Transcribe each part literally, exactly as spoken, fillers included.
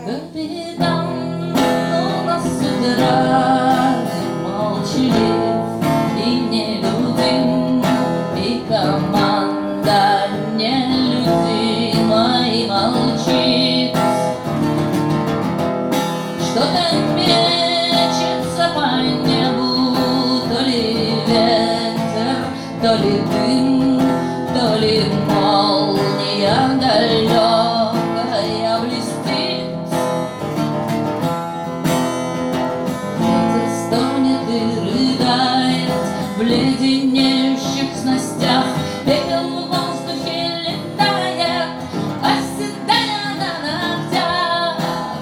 Капитан у нас играет молчалив и нелюдим, и команда нелюдима и молчит. Что-то мечется по небу, то ли ветер, то ли дым, то ли молния далекая блестит. Ветер стонет и рыдает в леденеющих снастях, пепел в воздухе летает, оседая на ногтях.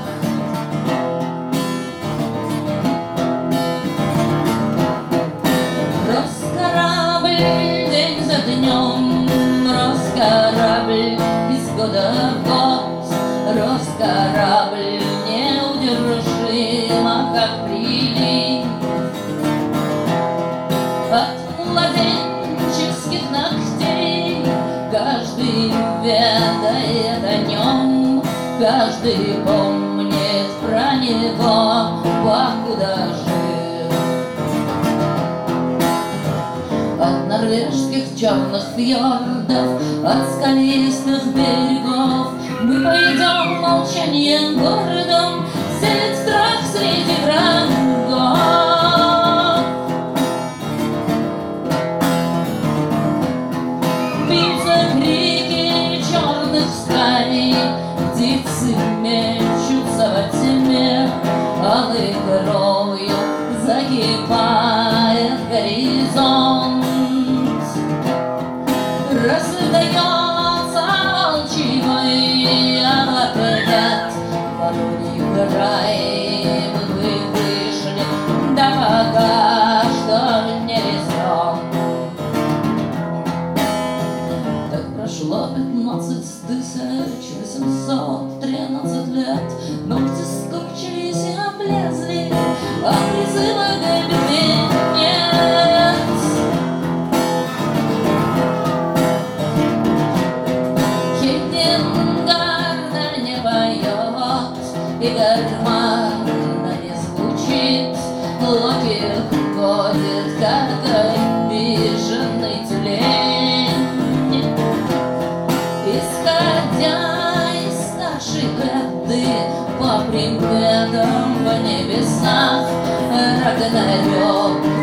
Рос корабль день за днем, рос корабль из года в год, рос корабль неудержимо, как прилив. От младенческих ногтей каждый ведает о нем, каждый помнит про него, покуда жив. От норвежских черных фьордов, от скалистых берегов мы пойдем молчанием городом, селит страх среди врагов. Бьются крики черных сталей, птицы мечутся во тьме, алой кровью закипает горизонт. Раздается волчий ответ, вороньи край мы вышли, да пока что не везем. Так прошло пятнадцать тысяч восемьсот тринадцать лет, ногти скопчились и облезли, а призыва к битве нет. Хильденгарда не поет, и гармонь не звучит, Локи ходит, как обиженный тюлень. Исходя из нашей гряды, по приметам в небесах Рагнарёк